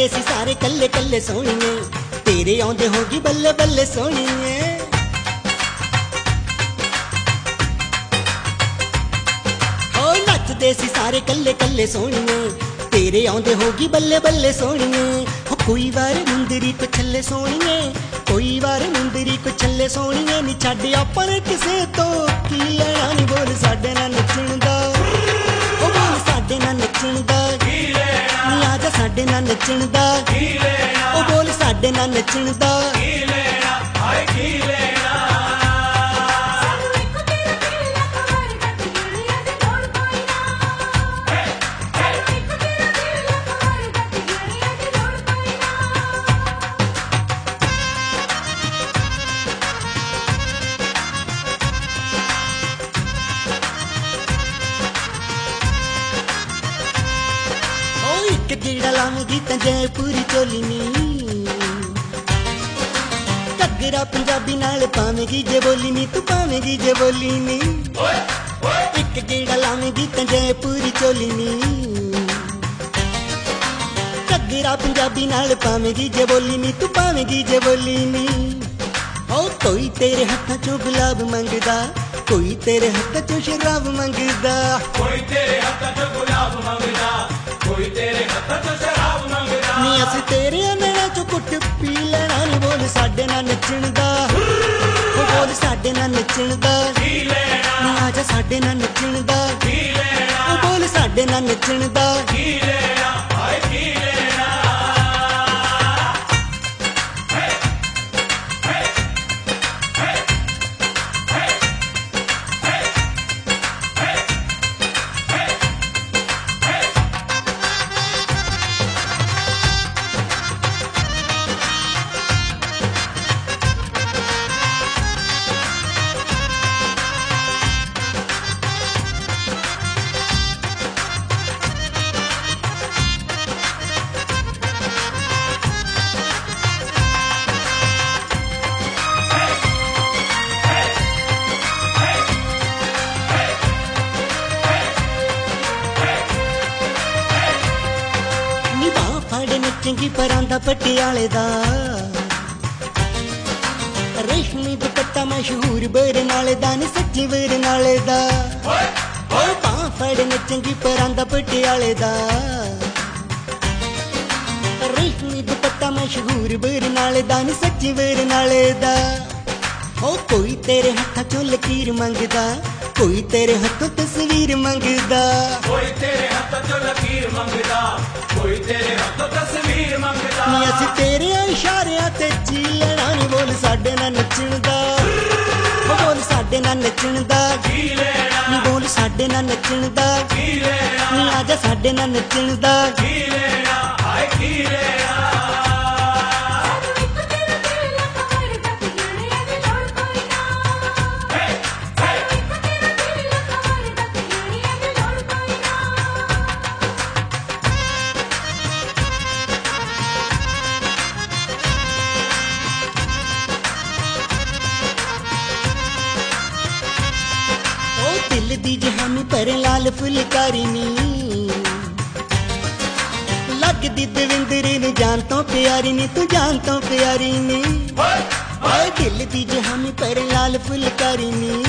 ਸੀ ਸਾਰੇ ਕੱਲੇ ਕੱਲੇ ਸੋਹਣੀਏ, ਤੇਰੇ ਆਉਂਦੇ ਹੋ ਗਈ ਬੱਲੇ ਬੱਲੇ ਸੋਹਣੀਏ। ਓ ਨੱਚਦੇ ਸੀ ਸਾਰੇ ਕੱਲੇ ਕੱਲੇ ਸੋਹਣੀਏ, ਤੇਰੇ ਆਉਂਦੇ ਹੋ ਗਈ ਬੱਲੇ ਬੱਲੇ ਸੋਹਣੀਏ। ਹੋ ਕੋਈ ਵਾਰ ਮੁੰਦਰੀ ਕੋ ਛੱਲੇ ਸੋਹਣੀਏ, ਕੋਈ ਵਾਰ ਮੁੰਦਰੀ ਕੋ ਛੱਲੇ ਸੋਹਣੀਏ। ਨੀ ਛੱਡ ਆਪਣੇ ਕਿਸੇ ਤੋਂ ਕੀ ਲੈਣਾ, ਨੀ ਬੋਲ ਸਾਡੇ ਨਾਲ ਨੱਚਣ ਦਾ, ਓ ਬੋਲ ਸਾਡੇ ਨਾਲ ਨੱਚਣ ਦਾ ਕੀ ਲੈਣਾ। ਨੀ ਆਜਾ ਸਾਡੇ ਨਾਲ ਨੱਚਣ ਦਾ ਕੀ ਲੈਣਾ, ਓ ਬੋਲ ਸਾਡੇ ਨਾਲ ਨੱਚਣ ਦਾ ਕੀ ਲੈਣਾ, ਹਾਏ ਕੀ ਲੈਣਾ। ਇੱਕ ਜਿਹੜਾ ਲਾਉਂਦੀ ਤਾਂ ਜੈਪੁਰੀ ਚੋਲੀ ਨੀ, ਘੱਗਰਾ ਪੰਜਾਬੀ ਨਾਲ ਪਾਵੇਂਗੀ ਜੇ ਬੋਲੀ ਨੀ, ਤੂੰ ਪਾਵੇਂਗੀ ਜੇ ਬੋਲੀ ਨੀ। ਇੱਕ ਜਿਹੜਾ ਲਾਵੇਂਗੀ ਤਾਂ ਜੈਪੁਰੀ ਚੋਲੀ ਨੀ, ਘੱਗਰਾ ਪੰਜਾਬੀ ਨਾਲ ਪਾਵੇਂਗੀ ਜੇ ਬੋਲੀ ਨੀ, ਤੂੰ ਪਾਵੇਂਗੀ ਜੇ ਬੋਲੀ ਨੀ। ਓ ਕੋਈ ਤੇਰੇ ਹੱਥਾਂ ਚੋਂ ਗੁਲਾਬ ਮੰਗਦਾ, ਕੋਈ ਤੇਰੇ ਹੱਥਾਂ ਚੋਂ ਸ਼ਰਾਬ ਮੰਗਦਾ, ਕੋਈ ਤੇਰੇ ਹੱਥਾਂ ਚੋਂ ਗੁਲਾਬ ਮੰਗਦਾ, ਕੋਈ ਤੇਰੇ ਹੱਥਾਂ ਚੋਂ ਸ਼ਰਾਬ ਮੰਗਦਾ। ਨੀ ਅਸੀਂ ਤੇਰੇ ਨੈਣਾਂ ਚੋਂ ਕੁੱਟ ਪੀ ਲੈਣਾ, ਨੀ ਬੋਲ ਸਾਡੇ ਨਾਲ ਨੱਚਣ ਦਾ, ਓ ਬੋਲ ਸਾਡੇ ਨਾਲ ਨੱਚਣ ਦਾ ਕੀ ਲੈਣਾ, ਨੀ ਆਜਾ ਸਾਡੇ ਨਾਲ ਨੱਚਣ ਦਾ ਕੀ ਲੈਣਾ, ਓ ਬੋਲ ਸਾਡੇ ਨਾਲ ਨੱਚਣ ਦਾ ਕੀ ਲੈਣਾ, ਹਾਏ ਕੀ ਲੈਣਾ। ਚੰਗੀ ਪਰਾਂਦਾ ਪਟਿਆਲੇ ਦਾ, ਰੇਸ਼ਮੀ ਦੁਪੱਟਾ ਮਸ਼ਹੂਰ ਬਰਨਾਲੇ ਦਾ, ਨੀ ਸੱਚੀ ਬਰਨਾਲੇ ਦਾ। ਓ ਬਾਂਹ ਫੜ ਚੰਗੀ ਪਰਾਂਦਾ ਪਟਿਆਲੇ ਦਾ, ਰੇਸ਼ਮੀ ਦੁਪੱਟਾ ਮਸ਼ਹੂਰ ਬਰਨਾਲੇ ਦਾ, ਨੀ ਸੱਚੀ ਬਰਨਾਲੇ ਦਾ। ਓ ਕੋਈ ਤੇਰੇ ਹੱਥਾਂ ਚੋਂ ਲਕੀਰ ਮੰਗਦਾ, ਕੋਈ ਤੇਰੇ ਹੱਥੋਂ ਤਸਵੀਰ ਮੰਗਦਾ, ਕੋਈ ਤੇਰੇ ਹੱਥਾਂ ਚੋਂ ਲਕੀਰ ਮੰਗਦਾ, ਕੋਈ ਤੇਰੇ ਹੱਥੋਂ ਤਸਵੀਰ ਮੰਗਦਾ। ਨੀ ਅਸੀਂ ਤੇਰੇ ਇਸ਼ਾਰਿਆਂ ਤੇ ਜੀ ਲੈਣਾ, ਨੀ ਬੋਲ ਸਾਡੇ ਨਾਲ ਨੱਚਣ ਦਾ, ਓ ਬੋਲ ਸਾਡੇ ਨਾਲ ਨੱਚਣ ਦਾ ਕੀ ਲੈਣਾ, ਨੀ ਬੋਲ ਸਾਡੇ ਨਾਲ ਨੱਚਣ ਦਾ ਕੀ ਲੈਣਾ, ਨੀ ਆਜਾ ਸਾਡੇ ਨਾਲ ਨੱਚਣ ਦਾ ਕੀ ਲੈਣਾ, ਹਾਏ ਕੀ ਲੈਣਾ। ਦਿਲ ਦੀ ਜਹਾਨੀ ਪਰ ਲਾਲ ਫੁਲਕਾਰੀ ਨੀ, ਲੱਗਦੀ ਦਵਿੰਦਰੀ ਨੂੰ ਜਾਨ ਤੋਂ ਪਿਆਰੀ ਨੀ, ਤੂੰ ਜਾਨ ਤੋਂ ਪਿਆਰੀ ਨੀ। ਓਏ ਦਿਲ ਦੀ ਜਹਾਨੀ ਪਰ ਲਾਲ ਫੁਲਕਾਰੀ ਨੀ,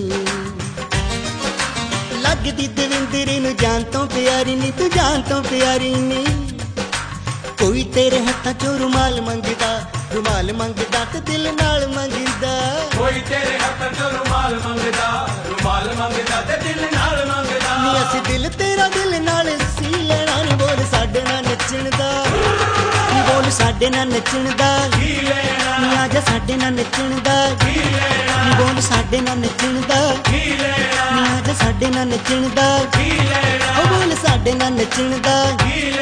ਲੱਗਦੀ ਦਵਿੰਦਰੀ ਨੂੰ ਜਾਨ ਤੋਂ ਪਿਆਰੀ ਨੀ, ਤੂੰ ਜਾਨ ਤੋਂ ਪਿਆਰੀ ਨੀ। ਕੋਈ ਤੇਰੇ ਹੱਥਾਂ ਚੋਂ ਰੁਮਾਲ ਮੰਗਦਾ, ਰੁਮਾਲ ਮੰਗਦਾ ਤੇ ਦਿਲ ਨਾਲ ਮੰਗਦਾ, ਕੋਈ ਤੇਰੇ ਹੱਥਾਂ ਚੋਂ ਰੁਮਾਲ ਮੰਗਦਾ, ਰੁਮਾਲ ਮੰਗਦਾ ਤੇ ਦਿਲ ਨਾਲ ਮੰਗਦਾ। ਨੀ ਅਸੀਂ ਦਿਲ ਤੇਰਾ ਦਿਲ ਨਾਲ ਸੀ ਲੈਣਾ, ਨੀ ਬੋਲ ਸਾਡੇ ਨਾਲ ਨੱਚਣ ਦਾ, ਨੀ ਬੋਲ ਸਾਡੇ ਨਾਲ ਨੱਚਣ ਦਾ ਕੀ ਲੈਣਾ, ਨੀ ਆਜਾ ਸਾਡੇ ਨਾਲ ਨੱਚਣ ਦਾ, ਕੀ ਲੈਣਾ, ਨੀ ਬੋਲ ਸਾਡੇ ਨਾਲ ਨੱਚਣ ਦਾ, ਕੀ ਲੈਣਾ, ਨੀ ਆਜਾ ਸਾਡੇ ਨਾਲ ਨੱਚਣ ਦਾ, ਕੀ ਲੈਣਾ, ਓ ਬੋਲ ਸਾਡੇ ਨਾਲ ਨੱਚਣ ਦਾ ਕੀ ਲੈਣਾ।